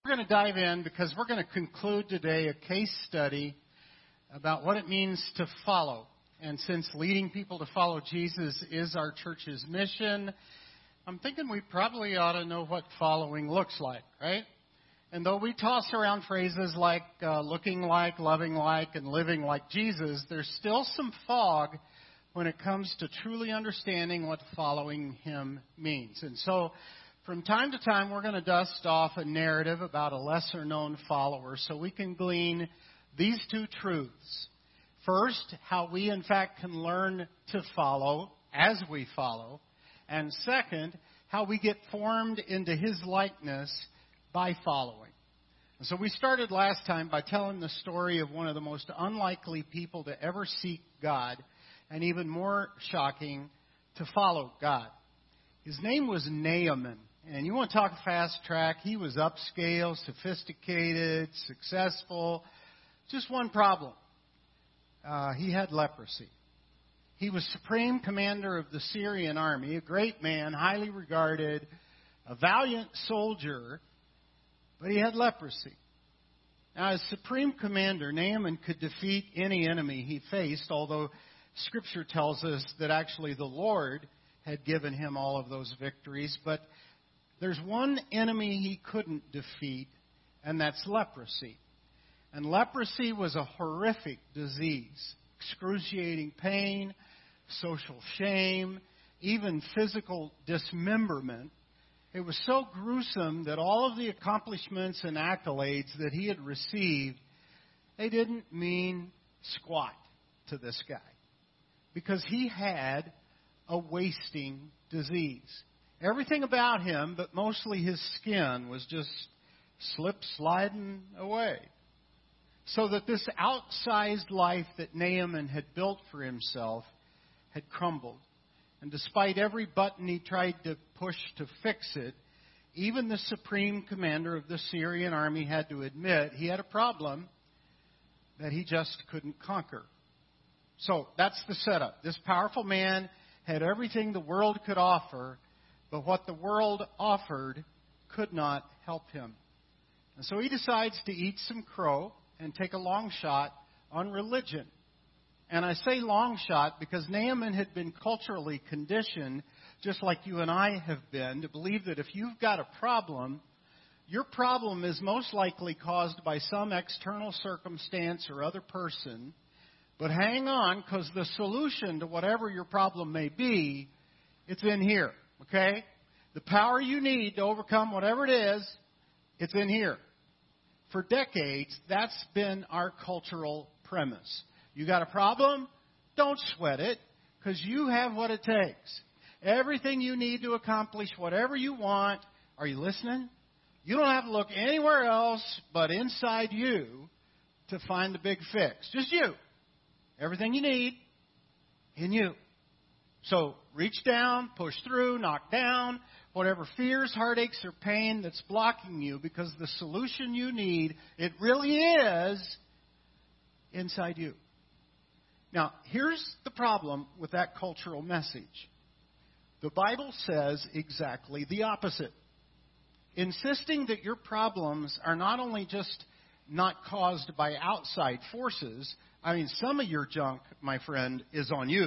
We're going to dive in because we're going to conclude today a case study about what it means to follow. And since leading people to follow Jesus is our church's mission, I'm thinking we probably ought to know what following looks like, right? And though we toss around phrases like looking like, loving like, and living like Jesus, there's still some fog when it comes to truly understanding what following Him means. And so from time to time, we're going to dust off a narrative about a lesser-known follower so we can glean these two truths. First, how we, in fact, can learn to follow as we follow. And second, how we get formed into His likeness by following. And so we started last time by telling the story of one of the most unlikely people to ever seek God, and even more shocking, to follow God. His name was Naaman. And you want to talk fast track, he was upscale, sophisticated, successful. Just one problem. He had leprosy. He was supreme commander of the Syrian army, a great man, highly regarded, a valiant soldier, but he had leprosy. Now, as supreme commander, Naaman could defeat any enemy he faced, although Scripture tells us that actually the Lord had given him all of those victories. But there's one enemy he couldn't defeat, and that's leprosy. And leprosy was a horrific disease. Excruciating pain, social shame, even physical dismemberment. It was so gruesome that all of the accomplishments and accolades that he had received, they didn't mean squat to this guy. Because he had a wasting disease. Everything about him, but mostly his skin, was just sliding away. So that this outsized life that Naaman had built for himself had crumbled. And despite every button he tried to push to fix it, even the supreme commander of the Syrian army had to admit he had a problem that he just couldn't conquer. So that's the setup. This powerful man had everything the world could offer, but what the world offered could not help him. And so he decides to eat some crow and take a long shot on religion. And I say long shot because Naaman had been culturally conditioned, just like you and I have been, to believe that if you've got a problem, your problem is most likely caused by some external circumstance or other person. But hang on, because the solution to whatever your problem may be, it's in here, okay? The power you need to overcome whatever it is, it's in here. For decades, that's been our cultural premise. You got a problem? Don't sweat it, because you have what it takes. Everything you need to accomplish whatever you want, are you listening? You don't have to look anywhere else but inside you to find the big fix. Just you. Everything you need in you. So reach down, push through, knock down whatever fears, heartaches, or pain that's blocking you, because the solution you need, it really is inside you. Now, here's the problem with that cultural message. The Bible says exactly the opposite. Insisting that your problems are not only just not caused by outside forces, I mean, some of your junk, my friend, is on you.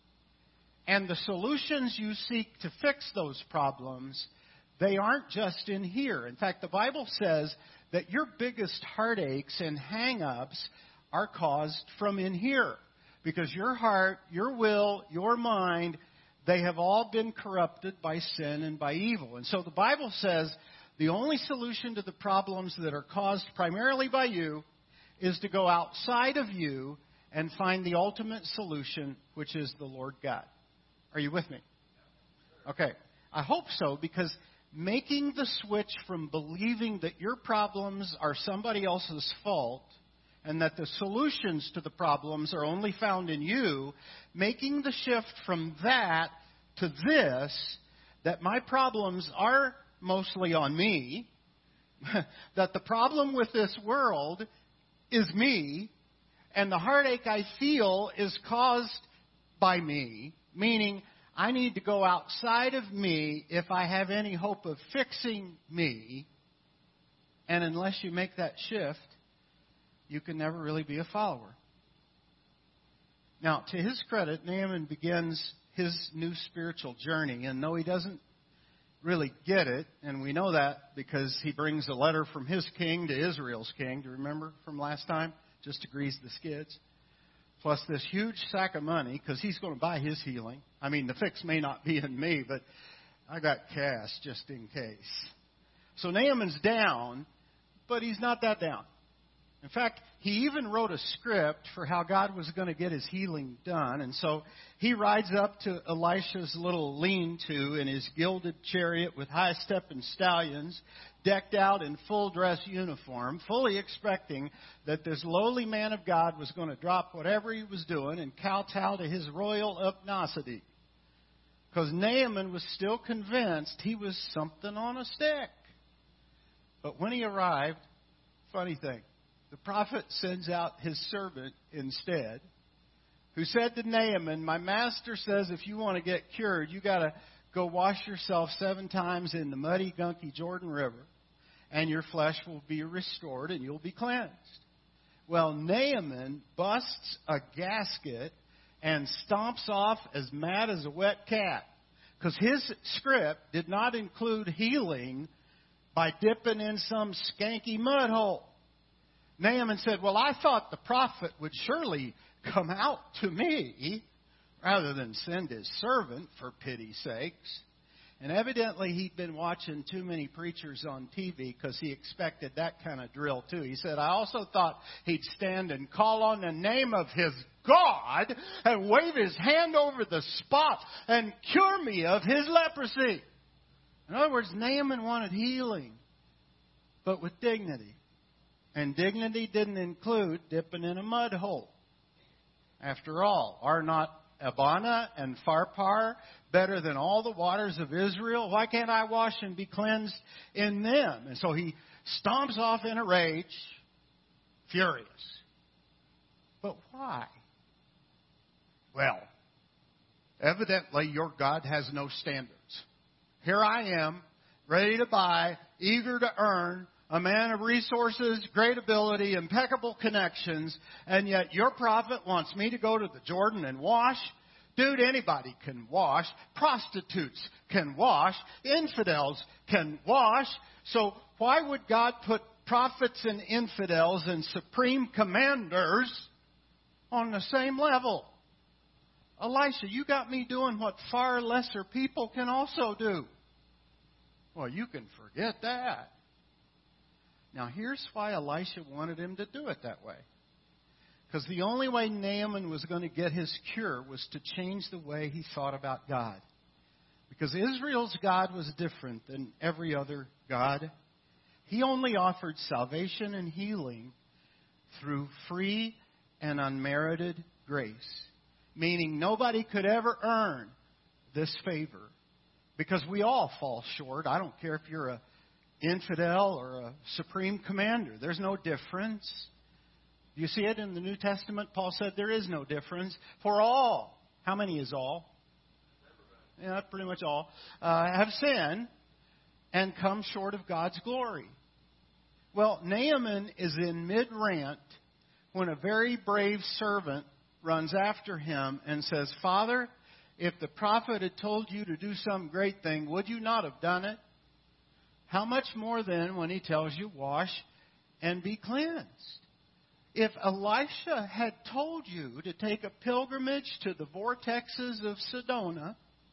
And the solutions you seek to fix those problems, they aren't just in here. In fact, the Bible says that your biggest heartaches and hang-ups are caused from in here. Because your heart, your will, your mind, they have all been corrupted by sin and by evil. And so the Bible says the only solution to the problems that are caused primarily by you is to go outside of you and find the ultimate solution, which is the Lord God. Are you with me? Okay. I hope so, because making the switch from believing that your problems are somebody else's fault and that the solutions to the problems are only found in you, making the shift from that to this, that my problems are mostly on me, that the problem with this world is me, and the heartache I feel is caused by me, meaning I need to go outside of me if I have any hope of fixing me. And unless you make that shift, you can never really be a follower. Now, to his credit, Naaman begins his new spiritual journey. And though he doesn't really get it, and we know that because he brings a letter from his king to Israel's king. Do you remember from last time? Just to grease the skids. Plus this huge sack of money because he's going to buy his healing. I mean, the fix may not be in me, but I got cash just in case. So Naaman's down, but he's not that down. In fact, he even wrote a script for how God was going to get his healing done. And so he rides up to Elisha's little lean-to in his gilded chariot with high-stepping stallions, decked out in full dress uniform, fully expecting that this lowly man of God was going to drop whatever he was doing and kowtow to his royal obnosity. Because Naaman was still convinced he was something on a stick. But when he arrived, funny thing, the prophet sends out his servant instead, who said to Naaman, my master says if you want to get cured, you got to go wash yourself 7 times in the muddy, gunky Jordan River, and your flesh will be restored and you'll be cleansed. Well, Naaman busts a gasket and stomps off as mad as a wet cat, because his script did not include healing by dipping in some skanky mud hole. Naaman said, well, I thought the prophet would surely come out to me rather than send his servant, for pity's sakes. And evidently he'd been watching too many preachers on TV because he expected that kind of drill too. He said, I also thought he'd stand and call on the name of his God and wave his hand over the spot and cure me of his leprosy. In other words, Naaman wanted healing, but with dignity. And dignity didn't include dipping in a mud hole. After all, are not Abana and Pharpar better than all the waters of Israel? Why can't I wash and be cleansed in them? And so he stomps off in a rage, furious. But why? Well, evidently your God has no standards. Here I am, ready to buy, eager to earn, a man of resources, great ability, impeccable connections, and yet your prophet wants me to go to the Jordan and wash? Dude, anybody can wash. Prostitutes can wash. Infidels can wash. So why would God put prophets and infidels and supreme commanders on the same level? Elisha, you got me doing what far lesser people can also do. Well, you can forget that. Now, here's why Elisha wanted him to do it that way. Because the only way Naaman was going to get his cure was to change the way he thought about God. Because Israel's God was different than every other God. He only offered salvation and healing through free and unmerited grace. Meaning nobody could ever earn this favor. Because we all fall short. I don't care if you're a infidel or a supreme commander. There's no difference. Do you see it in the New Testament? Paul said there is no difference. For all, how many is all? Yeah, pretty much all, have sinned and come short of God's glory. Well, Naaman is in mid-rant when a very brave servant runs after him and says, Father, if the prophet had told you to do some great thing, would you not have done it? How much more then when he tells you, wash and be cleansed? If Elisha had told you to take a pilgrimage to the vortexes of Sedona,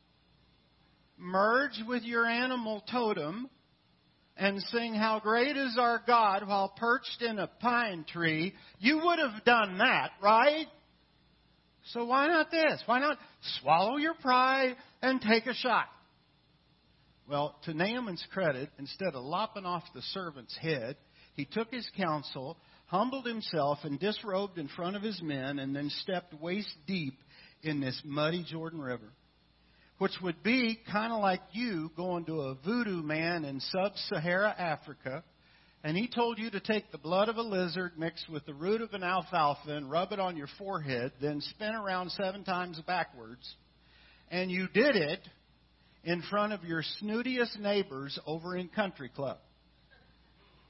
merge with your animal totem, and sing how great is our God while perched in a pine tree, you would have done that, right? So why not this? Why not swallow your pride and take a shot? Well, to Naaman's credit, instead of lopping off the servant's head, he took his counsel, humbled himself, and disrobed in front of his men, and then stepped waist deep in this muddy Jordan River, which would be kind of like you going to a voodoo man in sub-Sahara Africa, and he told you to take the blood of a lizard mixed with the root of an alfalfa and rub it on your forehead, then spin around 7 times backwards, and you did it in front of your snootiest neighbors over in Country Club.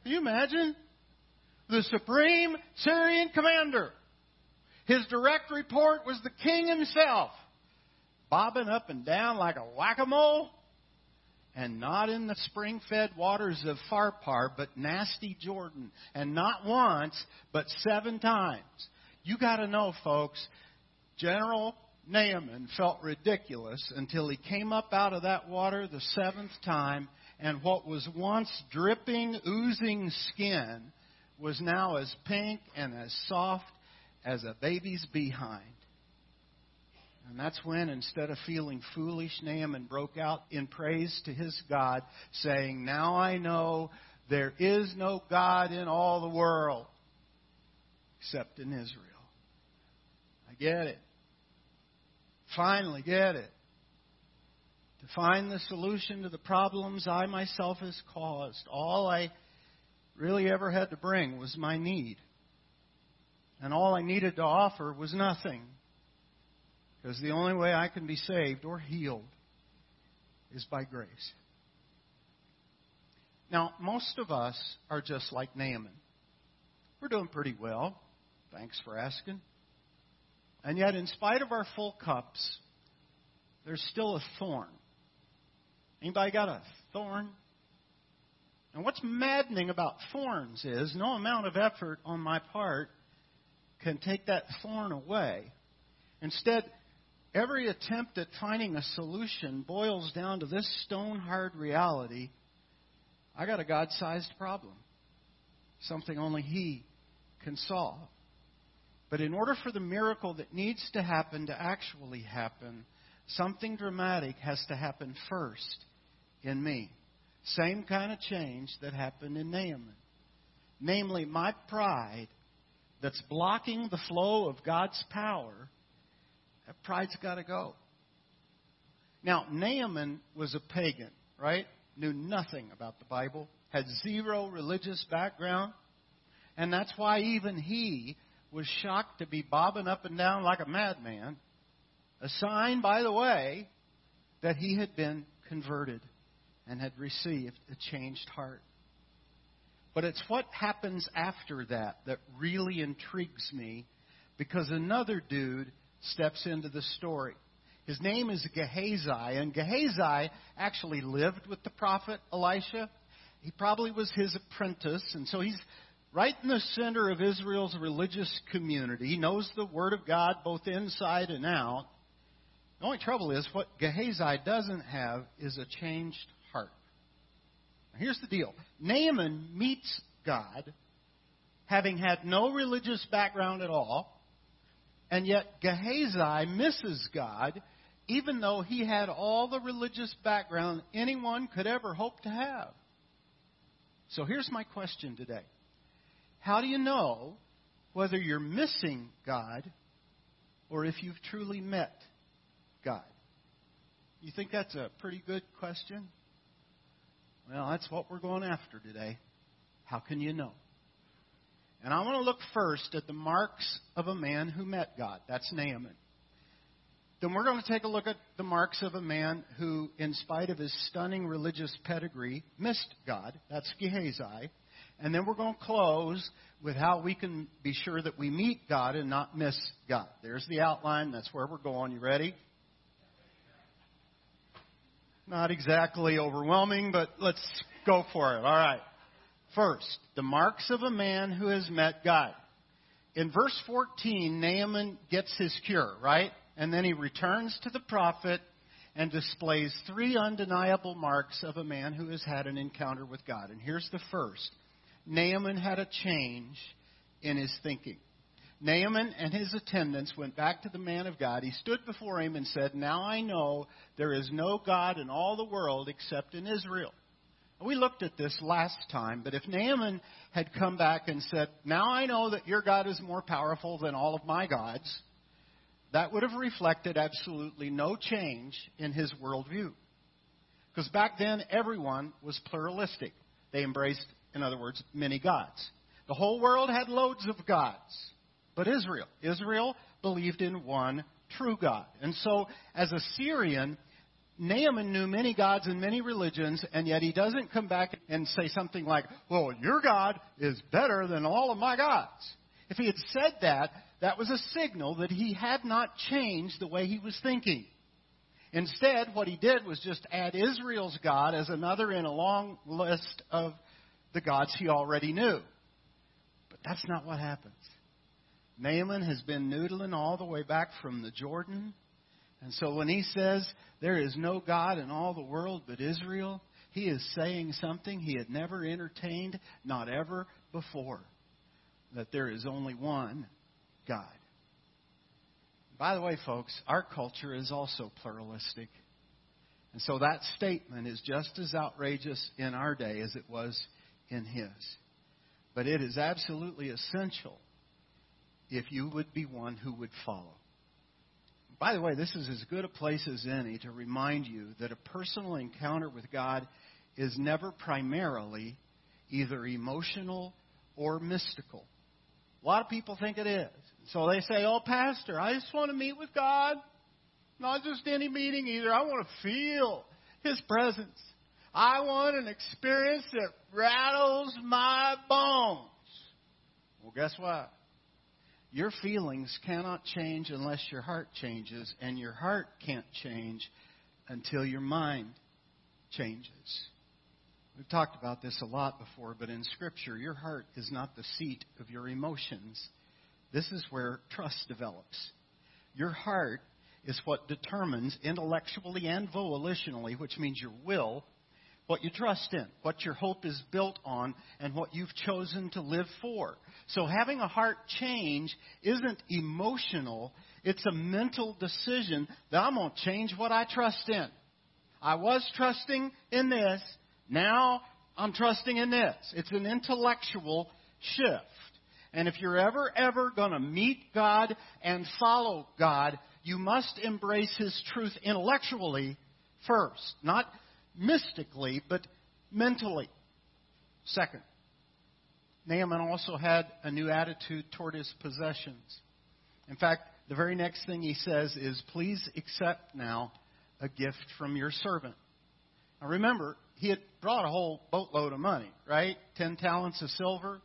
Can you imagine? The supreme Syrian commander. His direct report was the king himself, bobbing up and down like a whack-a-mole, and not in the spring-fed waters of Pharpar, but nasty Jordan, and not once, but 7 times. You got to know, folks, General Naaman felt ridiculous until he came up out of that water the 7th time, and what was once dripping, oozing skin was now as pink and as soft as a baby's behind. And that's when, instead of feeling foolish, Naaman broke out in praise to his God, saying, "Now I know there is no God in all the world except in Israel." I get it. Finally get it. To find the solution to the problems I myself has caused, all I really ever had to bring was my need. And all I needed to offer was nothing. Because the only way I can be saved or healed is by grace. Now, most of us are just like Naaman. We're doing pretty well. Thanks for asking. And yet, in spite of our full cups, there's still a thorn. Anybody got a thorn? And what's maddening about thorns is no amount of effort on my part can take that thorn away. Instead, every attempt at finding a solution boils down to this stone-hard reality: I got a God-sized problem, something only He can solve. But in order for the miracle that needs to happen to actually happen, something dramatic has to happen first in me. Same kind of change that happened in Naaman. Namely, my pride that's blocking the flow of God's power, that pride's got to go. Now, Naaman was a pagan, right? Knew nothing about the Bible, had zero religious background, and that's why even he was shocked to be bobbing up and down like a madman, a sign, by the way, that he had been converted and had received a changed heart. But it's what happens after that that really intrigues me, because another dude steps into the story. His name is Gehazi, and Gehazi actually lived with the prophet Elisha. He probably was his apprentice, and so he's right in the center of Israel's religious community. He knows the Word of God both inside and out. The only trouble is what Gehazi doesn't have is a changed heart. Now, here's the deal. Naaman meets God, having had no religious background at all, and yet Gehazi misses God, even though he had all the religious background anyone could ever hope to have. So here's my question today. How do you know whether you're missing God or if you've truly met God? You think that's a pretty good question? Well, that's what we're going after today. How can you know? And I want to look first at the marks of a man who met God. That's Naaman. Then we're going to take a look at the marks of a man who, in spite of his stunning religious pedigree, missed God. That's Gehazi. And then we're going to close with how we can be sure that we meet God and not miss God. There's the outline. That's where we're going. You ready? Not exactly overwhelming, but let's go for it. All right. First, the marks of a man who has met God. In verse 14, Naaman gets his cure, right? And then he returns to the prophet and displays 3 undeniable marks of a man who has had an encounter with God. And here's the first. Naaman had a change in his thinking. Naaman and his attendants went back to the man of God. He stood before him and said, "Now I know there is no God in all the world except in Israel." We looked at this last time, but if Naaman had come back and said, "Now I know that your God is more powerful than all of my gods," that would have reflected absolutely no change in his worldview. Because back then, everyone was pluralistic. They embraced, in other words, many gods. The whole world had loads of gods. But Israel believed in one true God. And so, as a Syrian, Naaman knew many gods and many religions, and yet he doesn't come back and say something like, well, your God is better than all of my gods. If he had said that, that was a signal that he had not changed the way he was thinking. Instead, what he did was just add Israel's God as another in a long list of the gods he already knew. But that's not what happens. Naaman has been noodling all the way back from the Jordan. And so when he says there is no God in all the world but Israel, he is saying something he had never entertained, not ever before, that there is only one God. By the way, folks, our culture is also pluralistic. And so that statement is just as outrageous in our day as it was in his. But it is absolutely essential if you would be one who would follow. By the way, this is as good a place as any to remind you that a personal encounter with God is never primarily either emotional or mystical. A lot of people think it is. So they say, oh, Pastor, I just want to meet with God. Not just any meeting either. I want to feel His presence. I want an experience that rattles my bones. Well, guess what? Your feelings cannot change unless your heart changes, and your heart can't change until your mind changes. We've talked about this a lot before, but in Scripture, your heart is not the seat of your emotions. This is where trust develops. Your heart is what determines intellectually and volitionally, which means your will, what you trust in, what your hope is built on, and what you've chosen to live for. So having a heart change isn't emotional. It's a mental decision that I'm going to change what I trust in. I was trusting in this. Now I'm trusting in this. It's an intellectual shift. And if you're ever going to meet God and follow God, you must embrace His truth intellectually first. Not mystically, but mentally. Second, Naaman also had a new attitude toward his possessions. In fact, the very next thing he says is, please accept now a gift from your servant. Now remember, he had brought a whole boatload of money, right? 10 talents of silver,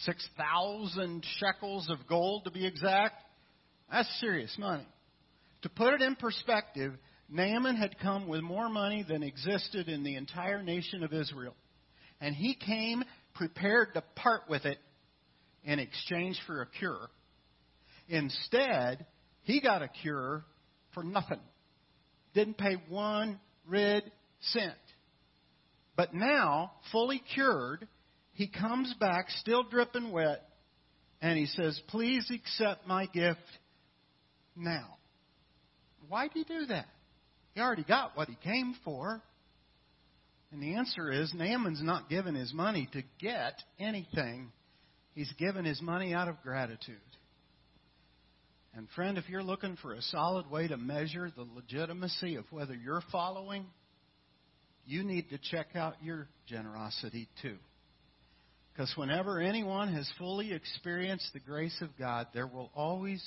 6,000 shekels of gold to be exact. That's serious money. To put it in perspective, Naaman had come with more money than existed in the entire nation of Israel. And he came prepared to part with it in exchange for a cure. Instead, he got a cure for nothing. Didn't pay one red cent. But now, fully cured, he comes back still dripping wet, and he says, please accept my gift now. Why'd he do that? He already got what he came for. And the answer is, Naaman's not given his money to get anything. He's given his money out of gratitude. And friend, if you're looking for a solid way to measure the legitimacy of whether you're following, you need to check out your generosity too. Because whenever anyone has fully experienced the grace of God, there will always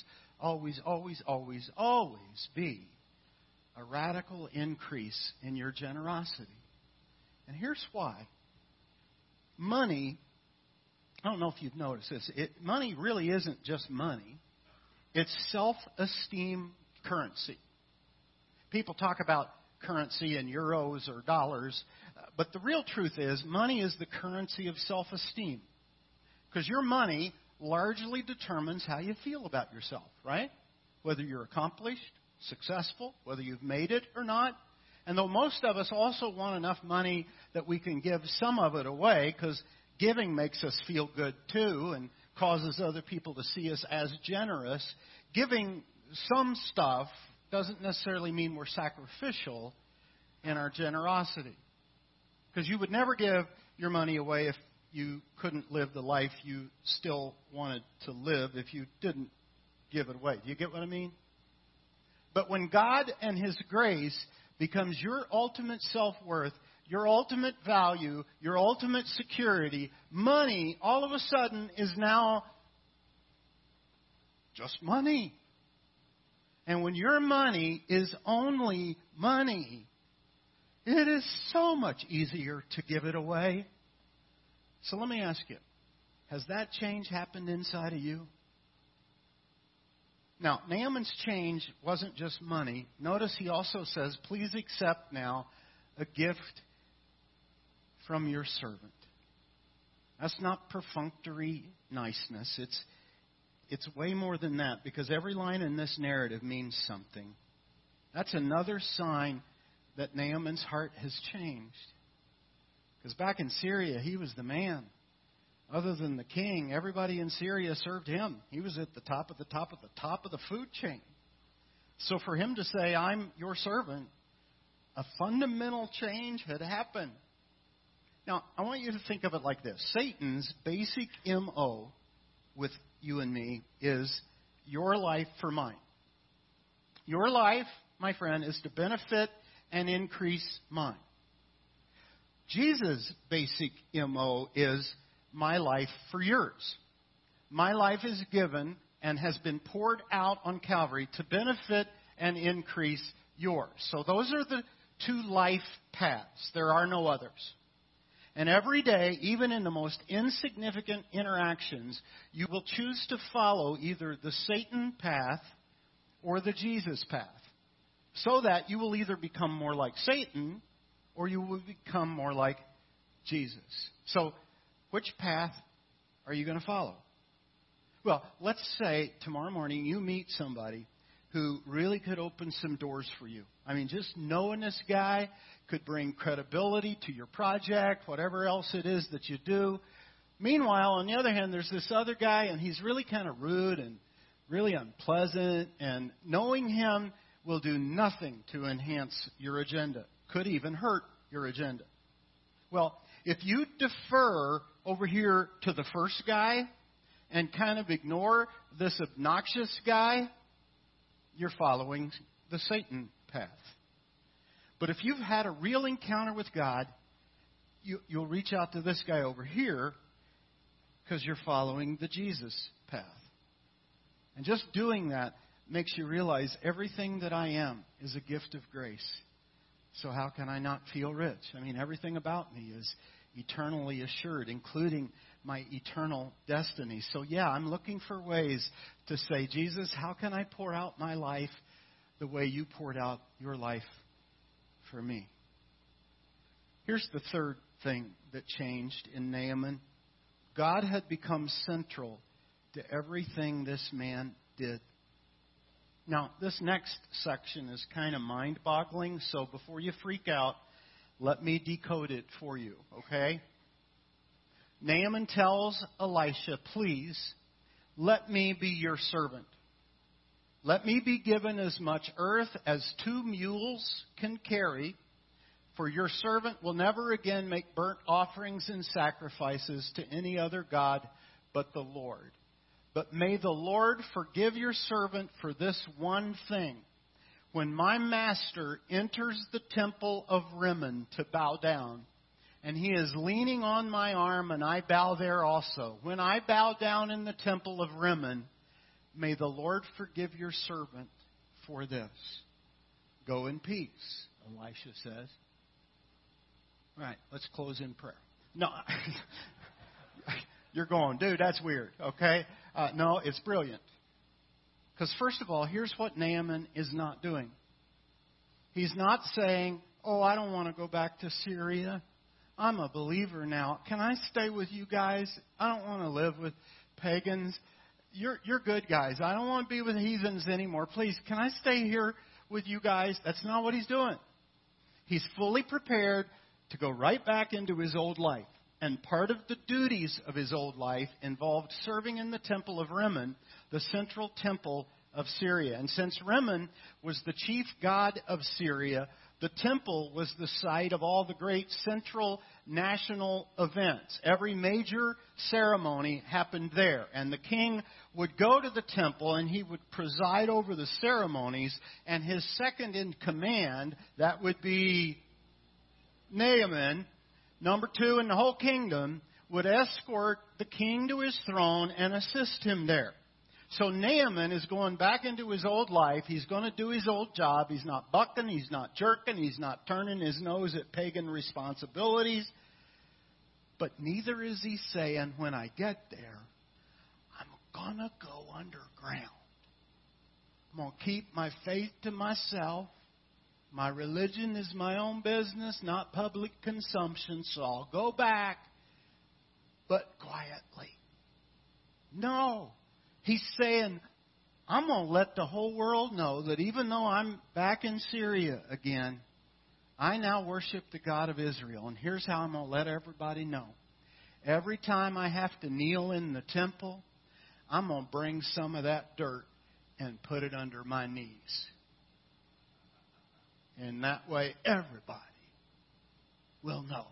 be a radical increase in your generosity. And here's why. Money, I don't know if you've noticed this, money really isn't just money. It's self-esteem currency. People talk about currency in euros or dollars, but the real truth is money is the currency of self-esteem. Because your money largely determines how you feel about yourself, right? Whether you're accomplished, successful, whether you've made it or not. And though most of us also want enough money that we can give some of it away, because giving makes us feel good too and causes other people to see us as generous, giving some stuff doesn't necessarily mean we're sacrificial in our generosity. Because you would never give your money away if you couldn't live the life you still wanted to live if you didn't give it away. Do you get what I mean? But when God and His grace becomes your ultimate self-worth, your ultimate value, your ultimate security, money all of a sudden is now just money. And when your money is only money, it is so much easier to give it away. So let me ask you, has that change happened inside of you? Now, Naaman's change wasn't just money. Notice he also says, please accept now a gift from your servant. That's not perfunctory niceness. It's way more than that, because every line in this narrative means something. That's another sign that Naaman's heart has changed. Because back in Syria, he was the man. Other than the king, everybody in Syria served him. He was at the top of the top of the top of the food chain. So for him to say, I'm your servant, a fundamental change had happened. Now, I want you to think of it like this. Satan's basic MO with you and me is your life for mine. Your life, my friend, is to benefit and increase mine. Jesus' basic MO is my life for yours. My life is given and has been poured out on Calvary to benefit and increase yours. So those are the two life paths. There are no others. And every day, even in the most insignificant interactions, you will choose to follow either the Satan path or the Jesus path, so that you will either become more like Satan or you will become more like Jesus. So, which path are you going to follow? Well, let's say tomorrow morning you meet somebody who really could open some doors for you. I mean, just knowing this guy could bring credibility to your project, whatever else it is that you do. Meanwhile, on the other hand, there's this other guy, and he's really kind of rude and really unpleasant, and knowing him will do nothing to enhance your agenda. Could even hurt your agenda. Well, if you defer over here to the first guy and kind of ignore this obnoxious guy, you're following the Satan path. But if you've had a real encounter with God, you'll reach out to this guy over here because you're following the Jesus path. And just doing that makes you realize everything that I am is a gift of grace. So how can I not feel rich? I mean, everything about me is eternally assured, including my eternal destiny. So yeah, I'm looking for ways to say, Jesus, how can I pour out my life the way you poured out your life for me? Here's the third thing that changed in Naaman. God had become central to everything this man did. Now, this next section is kind of mind-boggling, so before you freak out, let me decode it for you, okay? Naaman tells Elisha, please, let me be your servant. Let me be given as much earth as 2 mules can carry, for your servant will never again make burnt offerings and sacrifices to any other god but the Lord. But may the Lord forgive your servant for this one thing. When my master enters the temple of Rimmon to bow down, and he is leaning on my arm, and I bow there also. When I bow down in the temple of Rimmon, may the Lord forgive your servant for this. Go in peace, Elisha says. All right, let's close in prayer. No, you're going, dude, that's weird, okay? No, it's brilliant. Because first of all, here's what Naaman is not doing. He's not saying, oh, I don't want to go back to Syria. I'm a believer now. Can I stay with you guys? I don't want to live with pagans. You're good guys. I don't want to be with heathens anymore. Please, can I stay here with you guys? That's not what he's doing. He's fully prepared to go right back into his old life. And part of the duties of his old life involved serving in the temple of Rimmon, the central temple of Syria. And since Rimmon was the chief god of Syria, the temple was the site of all the great central national events. Every major ceremony happened there. And the king would go to the temple and he would preside over the ceremonies. And his second in command, that would be Naaman, number 2 in the whole kingdom, would escort the king to his throne and assist him there. So Naaman is going back into his old life. He's going to do his old job. He's not bucking. He's not jerking. He's not turning his nose at pagan responsibilities. But neither is he saying, when I get there, I'm going to go underground. I'm going to keep my faith to myself. My religion is my own business, not public consumption, so I'll go back, but quietly. No. He's saying, I'm going to let the whole world know that even though I'm back in Syria again, I now worship the God of Israel. And here's how I'm going to let everybody know. Every time I have to kneel in the temple, I'm going to bring some of that dirt and put it under my knees. And that way everybody will know.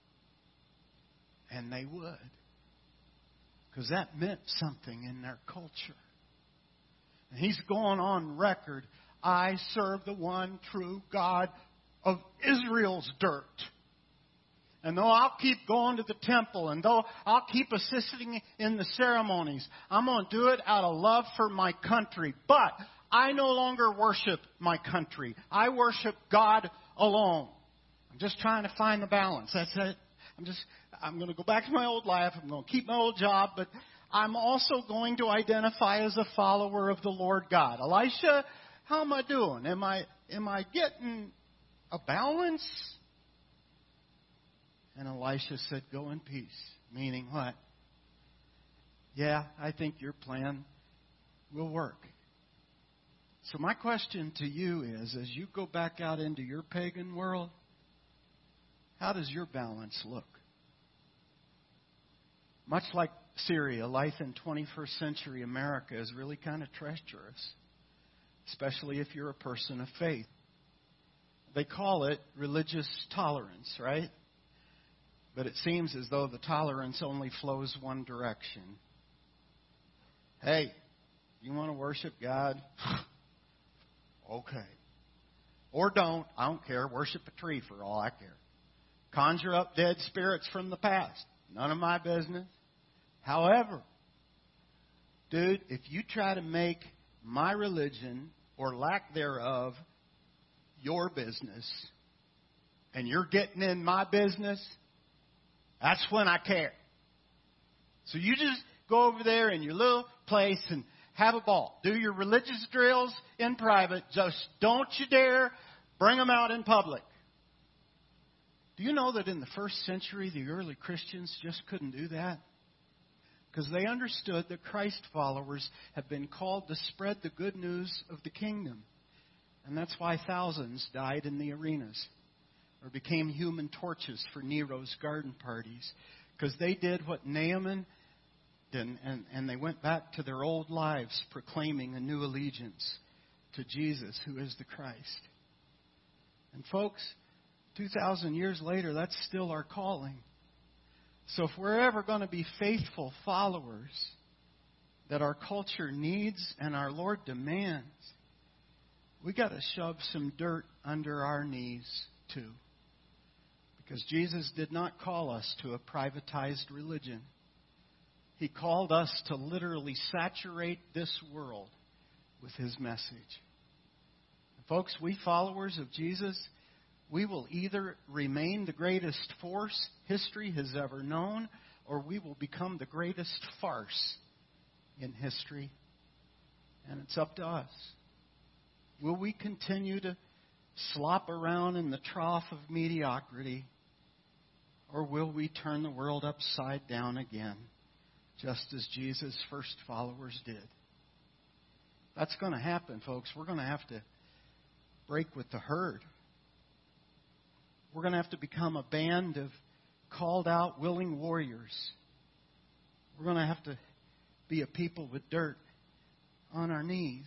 And they would. Because that meant something in their culture. And he's going on record. I serve the one true God of Israel's dirt. And though I'll keep going to the temple, and though I'll keep assisting in the ceremonies, I'm going to do it out of love for my country. But I no longer worship my country. I worship God alone. I'm just trying to find the balance. That's it. I'm going to go back to my old life. I'm going to keep my old job, but I'm also going to identify as a follower of the Lord God. Elisha, how am I doing? Am I getting a balance? And Elisha said, go in peace. Meaning what? Yeah, I think your plan will work. So my question to you is, as you go back out into your pagan world, how does your balance look? Much like Syria, life in 21st century America is really kind of treacherous, especially if you're a person of faith. They call it religious tolerance, right? But it seems as though the tolerance only flows one direction. Hey, you want to worship God? Okay. Or don't. I don't care. Worship a tree for all I care. Conjure up dead spirits from the past. None of my business. However, dude, if you try to make my religion or lack thereof your business, and you're getting in my business, that's when I care. So you just go over there in your little place and have a ball. Do your religious drills in private. Just don't you dare bring them out in public. Do you know that in the first century, the early Christians just couldn't do that? Because they understood that Christ followers have been called to spread the good news of the kingdom. And that's why thousands died in the arenas or became human torches for Nero's garden parties. Because they did what Naaman did, and they went back to their old lives proclaiming a new allegiance to Jesus, who is the Christ. And folks, 2,000 years later, that's still our calling. So if we're ever going to be faithful followers that our culture needs and our Lord demands, we got to shove some dirt under our knees too. Because Jesus did not call us to a privatized religion. He called us to literally saturate this world with His message. And folks, we followers of Jesus, we will either remain the greatest force history has ever known, or we will become the greatest farce in history. And it's up to us. Will we continue to slop around in the trough of mediocrity, or will we turn the world upside down again, just as Jesus' first followers did? That's going to happen, folks. We're going to have to break with the herd. We're going to have to become a band of called out, willing warriors. We're going to have to be a people with dirt on our knees.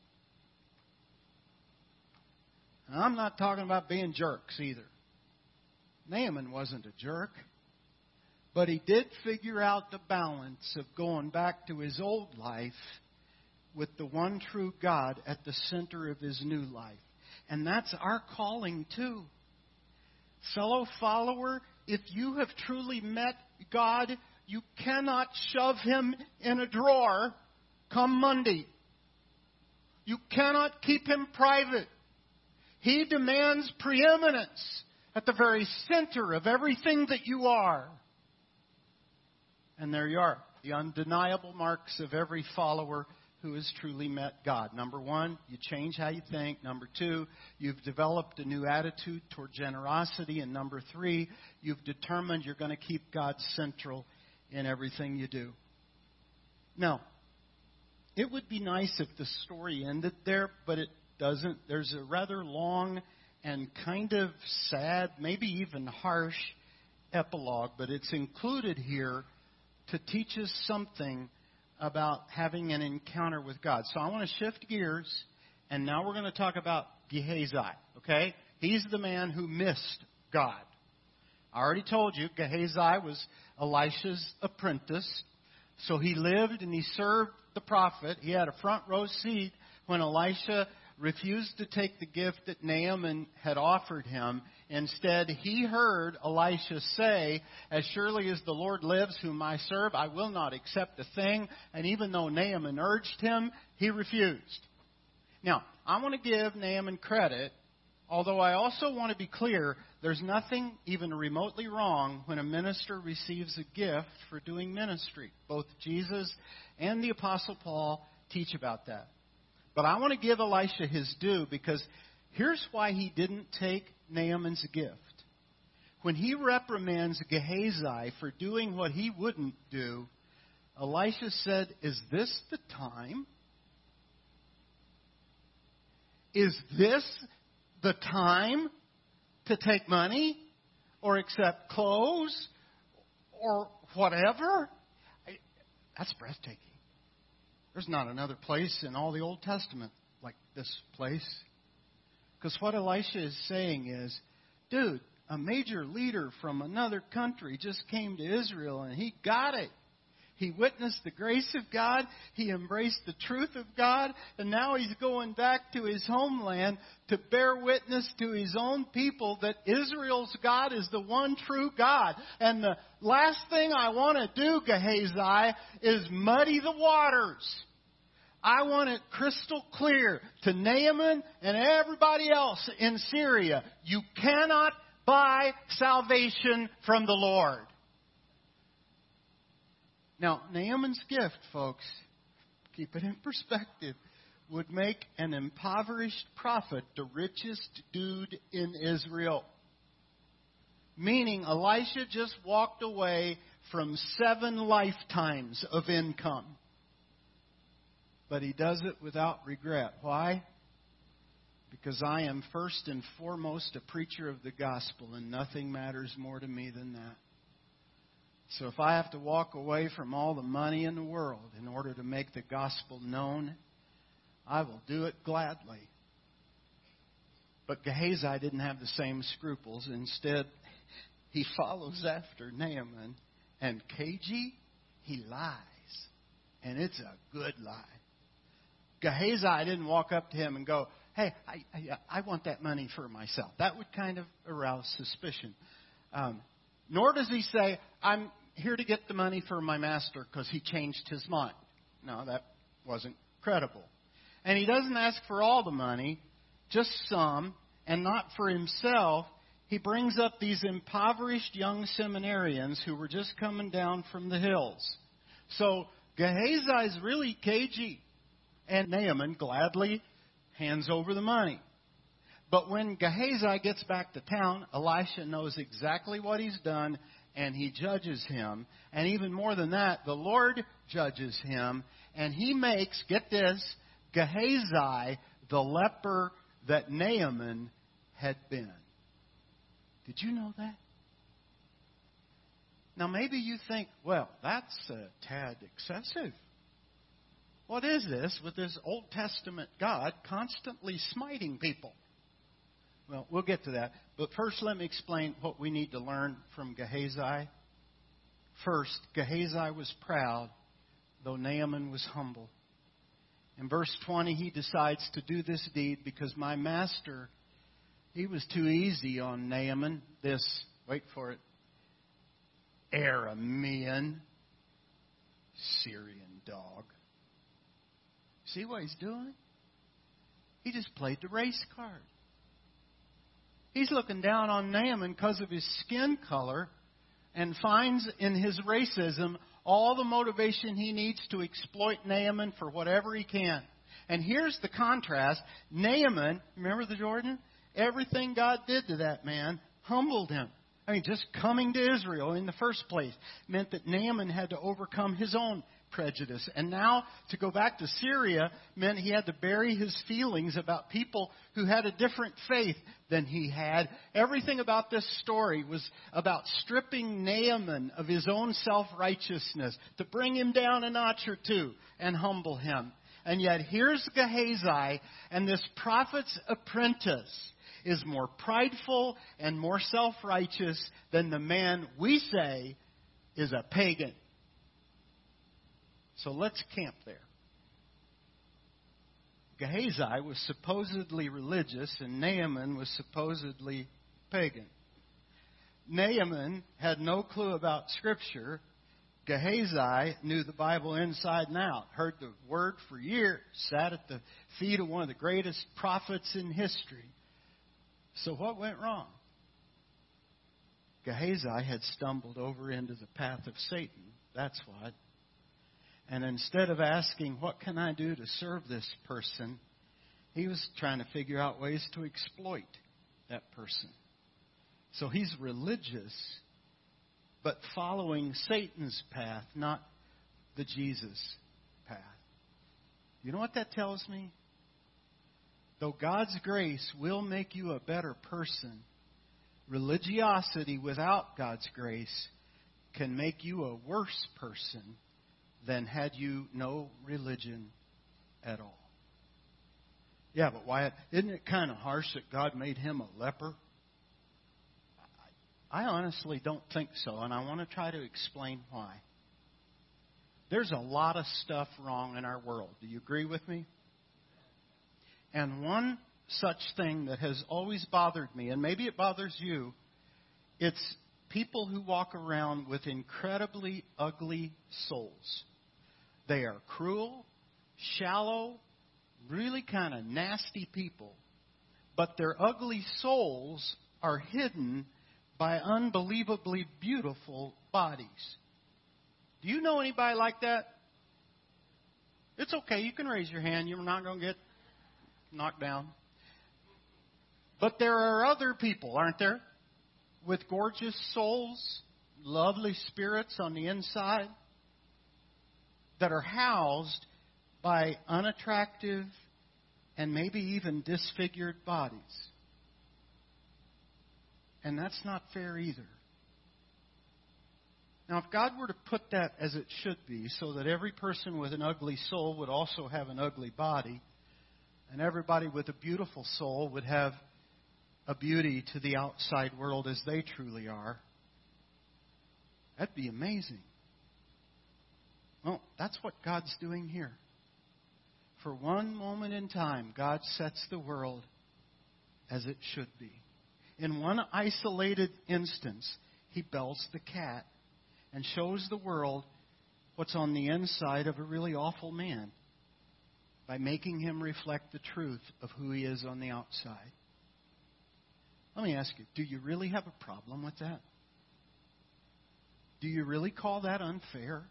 And I'm not talking about being jerks either. Naaman wasn't a jerk. But he did figure out the balance of going back to his old life with the one true God at the center of his new life. And that's our calling too. Fellow follower, if you have truly met God, you cannot shove Him in a drawer come Monday. You cannot keep Him private. He demands preeminence at the very center of everything that you are. And there you are, the undeniable marks of every follower who has truly met God. Number one, you change how you think. Number two, you've developed a new attitude toward generosity. And number three, you've determined you're going to keep God central in everything you do. Now, it would be nice if the story ended there, but it doesn't. There's a rather long and kind of sad, maybe even harsh epilogue, but it's included here to teach us something about having an encounter with God. So I want to shift gears, and now we're going to talk about Gehazi, okay? He's the man who missed God. I already told you, Gehazi was Elisha's apprentice. So he lived and he served the prophet. He had a front row seat when Elisha refused to take the gift that Naaman had offered him. Instead, he heard Elisha say, "As surely as the Lord lives, whom I serve, I will not accept a thing." And even though Naaman urged him, he refused. Now, I want to give Naaman credit, although I also want to be clear, there's nothing even remotely wrong when a minister receives a gift for doing ministry. Both Jesus and the Apostle Paul teach about that. But I want to give Elisha his due, because here's why he didn't take Naaman's gift. When he reprimands Gehazi for doing what he wouldn't do, Elisha said, "Is this the time? Is this the time to take money or accept clothes or whatever?" That's breathtaking. There's not another place in all the Old Testament like this place. Because what Elisha is saying is, dude, a major leader from another country just came to Israel and he got it. He witnessed the grace of God. He embraced the truth of God. And now he's going back to his homeland to bear witness to his own people that Israel's God is the one true God. And the last thing I want to do, Gehazi, is muddy the waters. I want it crystal clear to Naaman and everybody else in Syria. You cannot buy salvation from the Lord. Now, Naaman's gift, folks, keep it in perspective, would make an impoverished prophet the richest dude in Israel. Meaning, Elisha just walked away from 7 lifetimes of income. But he does it without regret. Why? Because I am first and foremost a preacher of the gospel, and nothing matters more to me than that. So if I have to walk away from all the money in the world in order to make the gospel known, I will do it gladly. But Gehazi didn't have the same scruples. Instead, he follows after Naaman, and KG, he lies. And it's a good lie. Gehazi didn't walk up to him and go, "Hey, I want that money for myself." That would kind of arouse suspicion. Nor does he say, "I'm here to get the money for my master because he changed his mind." No, that wasn't credible. And he doesn't ask for all the money, just some, and not for himself. He brings up these impoverished young seminarians who were just coming down from the hills. So Gehazi's really cagey, and Naaman gladly hands over the money. But when Gehazi gets back to town, Elisha knows exactly what he's done, and he judges him. And even more than that, the Lord judges him, and he makes, get this, Gehazi the leper that Naaman had been. Did you know that? Now maybe you think, well, that's a tad excessive. What is this with this Old Testament God constantly smiting people? Well, we'll get to that. But first, let me explain what we need to learn from Gehazi. First, Gehazi was proud, though Naaman was humble. In verse 20, he decides to do this deed because my master, he was too easy on Naaman, this, wait for it, Aramean Syrian dog. See what he's doing? He just played the race card. He's looking down on Naaman because of his skin color and finds in his racism all the motivation he needs to exploit Naaman for whatever he can. And here's the contrast. Naaman, remember the Jordan? Everything God did to that man humbled him. I mean, just coming to Israel in the first place meant that Naaman had to overcome his own prejudice. And now to go back to Syria meant he had to bury his feelings about people who had a different faith than he had. Everything about this story was about stripping Naaman of his own self-righteousness, to bring him down a notch or two and humble him. And yet here's Gehazi, and this prophet's apprentice is more prideful and more self-righteous than the man we say is a pagan. So let's camp there. Gehazi was supposedly religious and Naaman was supposedly pagan. Naaman had no clue about Scripture. Gehazi knew the Bible inside and out, heard the Word for years, sat at the feet of one of the greatest prophets in history. So what went wrong? Gehazi had stumbled over into the path of Satan. That's what. And instead of asking, what can I do to serve this person, he was trying to figure out ways to exploit that person. So he's religious, but following Satan's path, not the Jesus path. You know what that tells me? Though God's grace will make you a better person, religiosity without God's grace can make you a worse person than had you no religion at all. Yeah, but Wyatt, isn't it kind of harsh that God made him a leper? I honestly don't think so, and I want to try to explain why. There's a lot of stuff wrong in our world. Do you agree with me? And one such thing that has always bothered me, and maybe it bothers you, it's people who walk around with incredibly ugly souls. They are cruel, shallow, really kind of nasty people, but their ugly souls are hidden by unbelievably beautiful bodies. Do you know anybody like that? It's okay. You can raise your hand. You're not going to get knocked down. But there are other people, aren't there? With gorgeous souls, lovely spirits on the inside that are housed by unattractive and maybe even disfigured bodies. And that's not fair either. Now, if God were to put that as it should be, so that every person with an ugly soul would also have an ugly body, and everybody with a beautiful soul would have a beauty to the outside world as they truly are, that'd be amazing. Well, that's what God's doing here. For one moment in time, God sets the world as it should be. In one isolated instance, He bells the cat and shows the world what's on the inside of a really awful man by making him reflect the truth of who he is on the outside. Let me ask you, do you really have a problem with that? Do you really call that unfair?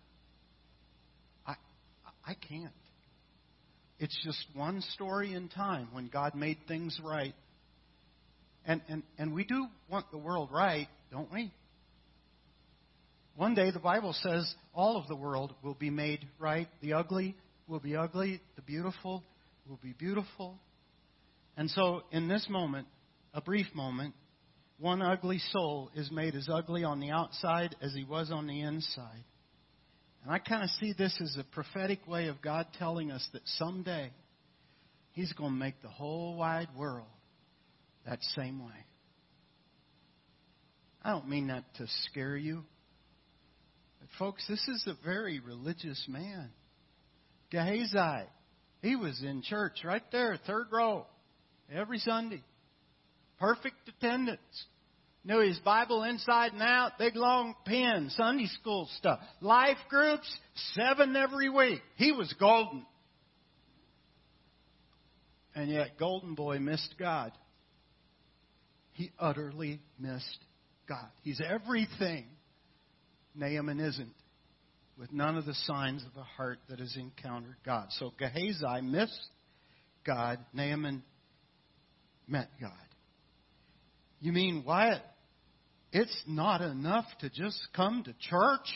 I can't. It's just one story in time when God made things right. And we do want the world right, don't we? One day the Bible says all of the world will be made right. The ugly will be ugly. The beautiful will be beautiful. And so in this moment, a brief moment, one ugly soul is made as ugly on the outside as he was on the inside. And I kind of see this as a prophetic way of God telling us that someday He's going to make the whole wide world that same way. I don't mean that to scare you. But folks, this is a very religious man. Gehazi, he was in church right there, third row, every Sunday. Perfect attendance. Knew his Bible inside and out, big long pen, Sunday school stuff. Life groups, 7 every week. He was golden. And yet, Golden Boy missed God. He utterly missed God. He's everything Naaman isn't. with none of the signs of the heart that has encountered God. So Gehazi missed God. Naaman met God. You mean, Wyatt, it's not enough to just come to church?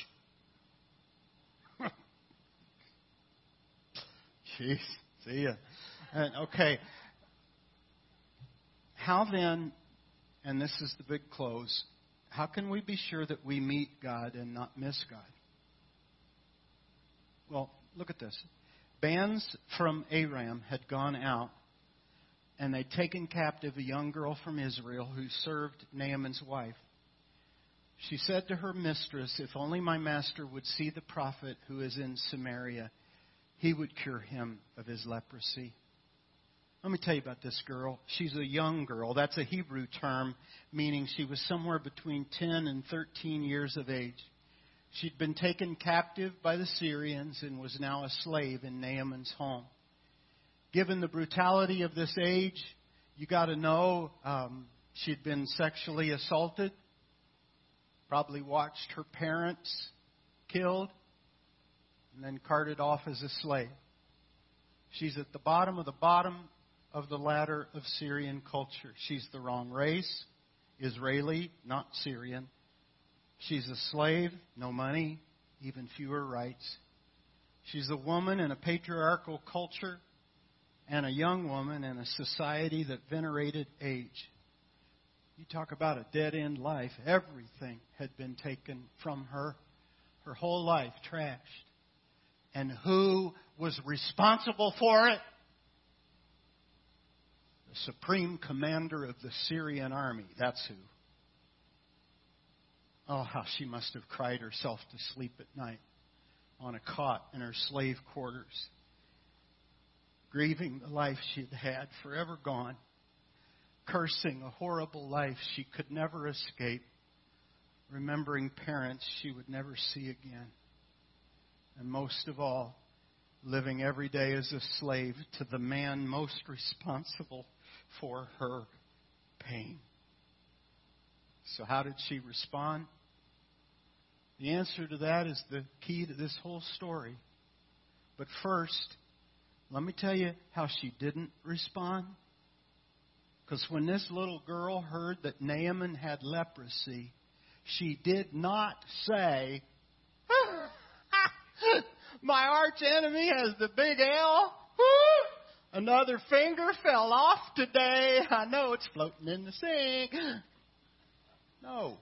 Jeez, see ya. Okay. How then, and this is the big close, how can we be sure that we meet God and not miss God? Well, look at this. Bands from Aram had gone out, and they'd taken captive a young girl from Israel who served Naaman's wife. She said to her mistress, "If only my master would see the prophet who is in Samaria, he would cure him of his leprosy." Let me tell you about this girl. She's a young girl. That's a Hebrew term, meaning she was somewhere between 10 and 13 years of age. She'd been taken captive by the Syrians and was now a slave in Naaman's home. Given the brutality of this age, you got to know she'd been sexually assaulted, probably watched her parents killed, and then carted off as a slave. She's at the bottom of the ladder of Syrian culture. She's the wrong race, Israeli, not Syrian. She's a slave, no money, even fewer rights. She's a woman in a patriarchal culture and a young woman in a society that venerated age. You talk about a dead-end life. Everything had been taken from her. Her whole life trashed. And who was responsible for it? The supreme commander of the Syrian army. That's who. Oh, how she must have cried herself to sleep at night on a cot in her slave quarters, grieving the life she'd had, forever gone, cursing a horrible life she could never escape, remembering parents she would never see again, and most of all, living every day as a slave to the man most responsible for her pain. So how did she respond? The answer to that is the key to this whole story. But first, let me tell you how she didn't respond. Because when this little girl heard that Naaman had leprosy, she did not say, "My arch enemy has the big L. Another finger fell off today. I know it's floating in the sink." No.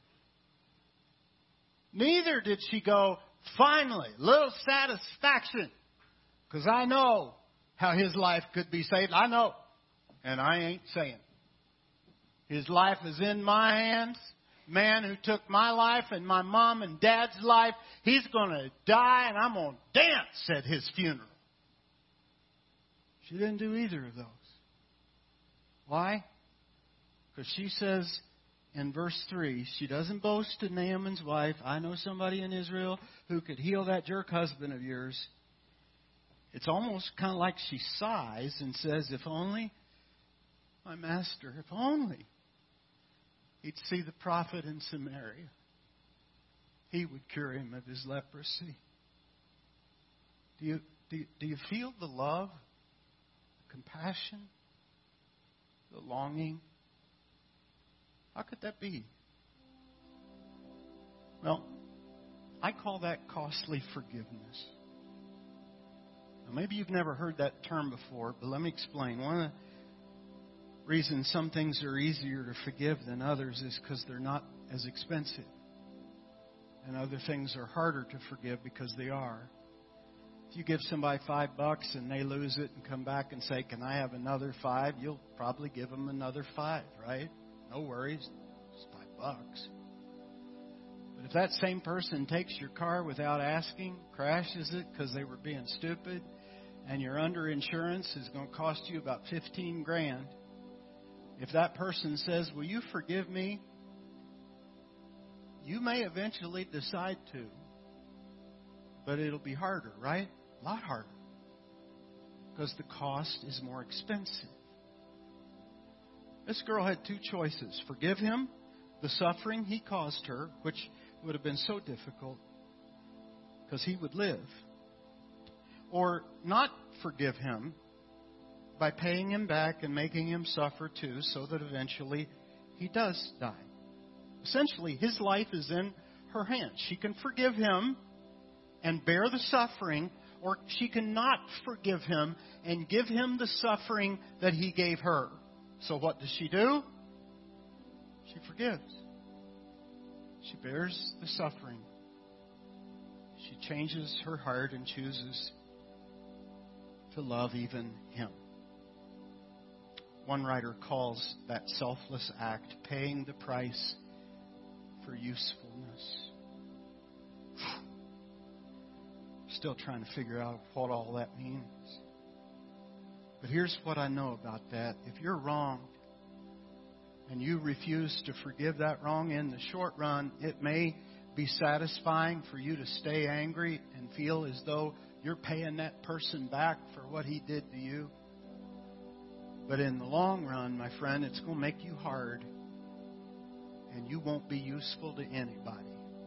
Neither did she go, "Finally, little satisfaction. Because I know how his life could be saved. I know. And I ain't saying. His life is in my hands. Man who took my life and my mom and dad's life, he's going to die and I'm going to dance at his funeral." She didn't do either of those. Why? Because she says in verse 3, she doesn't boast to Naaman's wife, "I know somebody in Israel who could heal that jerk husband of yours." It's almost kind of like she sighs and says, "If only my master, if only he'd see the prophet in Samaria, he would cure him of his leprosy." Do you feel the love, the compassion, the longing? How could that be? Well, I call that costly forgiveness. Now, maybe you've never heard that term before, but let me explain. One of the reasons some things are easier to forgive than others is because they're not as expensive. And other things are harder to forgive because they are. If you give somebody $5 and they lose it and come back and say, "Can I have another $5?" you'll probably give them another $5, right? No worries. It's $5. But if that same person takes your car without asking, crashes it because they were being stupid, and your underinsurance is going to cost you about $15,000, if that person says, "Will you forgive me?" you may eventually decide to. But it'll be harder, right? A lot harder. Because the cost is more expensive. This girl had two choices. Forgive him, the suffering he caused her, which would have been so difficult. because he would live. Or not forgive him by paying him back and making him suffer too, so that eventually he does die. Essentially, his life is in her hands. She can forgive him and bear the suffering, or she can not forgive him and give him the suffering that he gave her. So what does she do? She forgives. She bears the suffering. She changes her heart and chooses to love even him. One writer calls that selfless act paying the price for usefulness. Still trying to figure out what all that means. But here's what I know about that. If you're wronged and you refuse to forgive that wrong in the short run, it may be satisfying for you to stay angry and feel as though you're paying that person back for what he did to you. But in the long run, my friend, it's going to make you hard, and you won't be useful to anybody.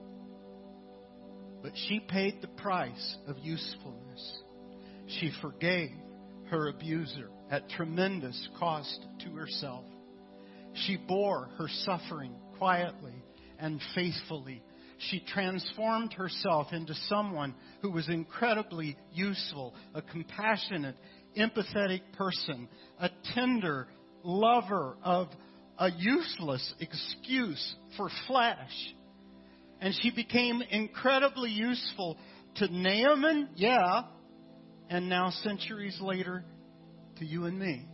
But she paid the price of usefulness. She forgave her abuser at tremendous cost to herself. She bore her suffering quietly and faithfully. She transformed herself into someone who was incredibly useful, a compassionate, empathetic person, a tender lover of a useless excuse for flesh. And she became incredibly useful to Naaman, and now centuries later to you and me.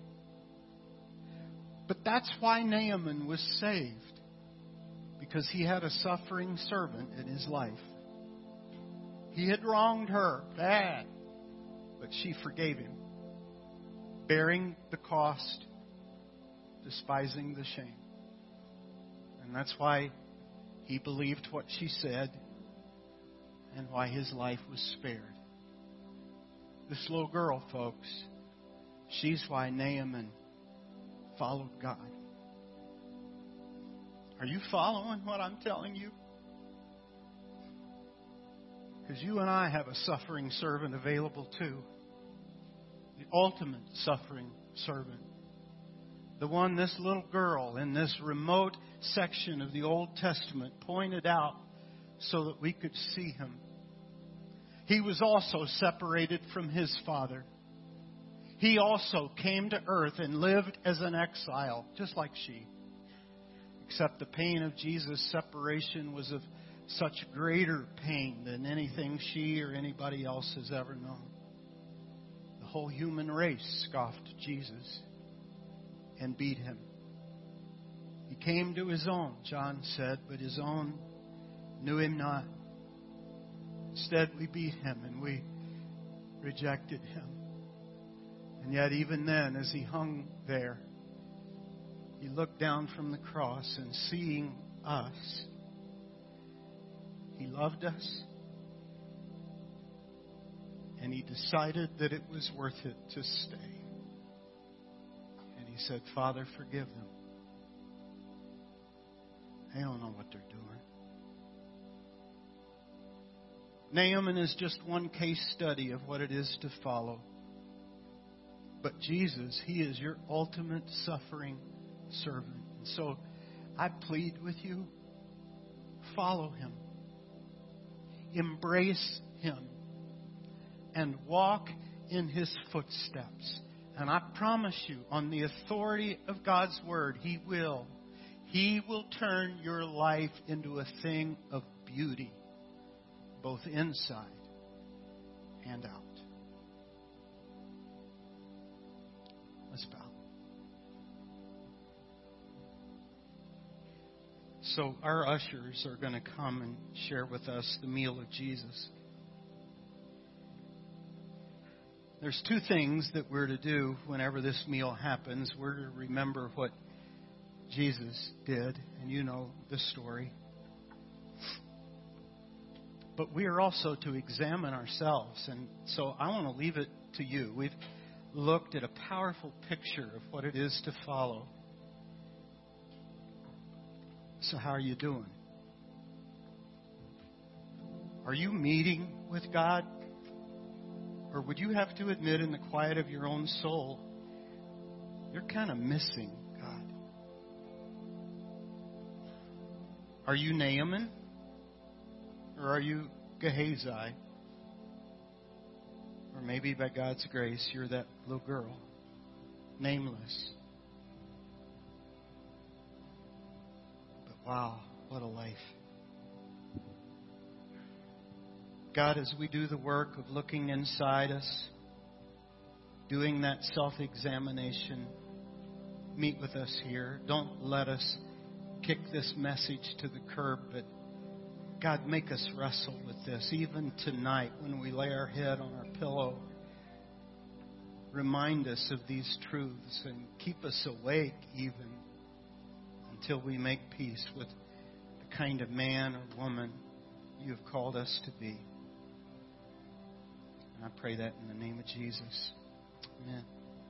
But that's why Naaman was saved. Because he had a suffering servant in his life. He had wronged her bad, but she forgave him, bearing the cost, despising the shame. And that's why he believed what she said and why his life was spared. This little girl, folks, she's why Naaman followed God. Are you following what I'm telling you? Because you and I have a suffering servant available too. The ultimate suffering servant. The one this little girl in this remote section of the Old Testament pointed out so that we could see him. He was also separated from his father. He also came to earth and lived as an exile, just like she. Except the pain of Jesus' separation was of such greater pain than anything she or anybody else has ever known. The whole human race scoffed Jesus and beat him. He came to his own, John said, but his own knew him not. Instead, we beat him and we rejected him. And yet, even then, as he hung there, he looked down from the cross and seeing us, he loved us. And he decided that it was worth it to stay. And he said, Father, forgive them. They don't know what they're doing. Naaman is just one case study of what it is to follow. But Jesus, he is your ultimate suffering servant. And so I plead with you, follow him. Embrace him. And walk in his footsteps. And I promise you, on the authority of God's word, he will. He will turn your life into a thing of beauty, both inside and out. Let's bow. So our ushers are going to come and share with us the meal of Jesus. There's two things that we're to do whenever this meal happens. We're to remember what Jesus did, and you know the story. But we are also to examine ourselves, and so I want to leave it to you. We've looked at a powerful picture of what it is to follow. So how are you doing? Are you meeting with God? Or would you have to admit in the quiet of your own soul, you're kind of missing God? Are you Naaman? Or are you Gehazi? Or maybe by God's grace, you're that little girl, nameless. But wow, what a life. God, as we do the work of looking inside us, doing that self-examination, meet with us here. Don't let us kick this message to the curb, but God, make us wrestle with this. Even tonight when we lay our head on our pillow, remind us of these truths and keep us awake even until we make peace with the kind of man or woman you have called us to be. And I pray that in the name of Jesus. Amen.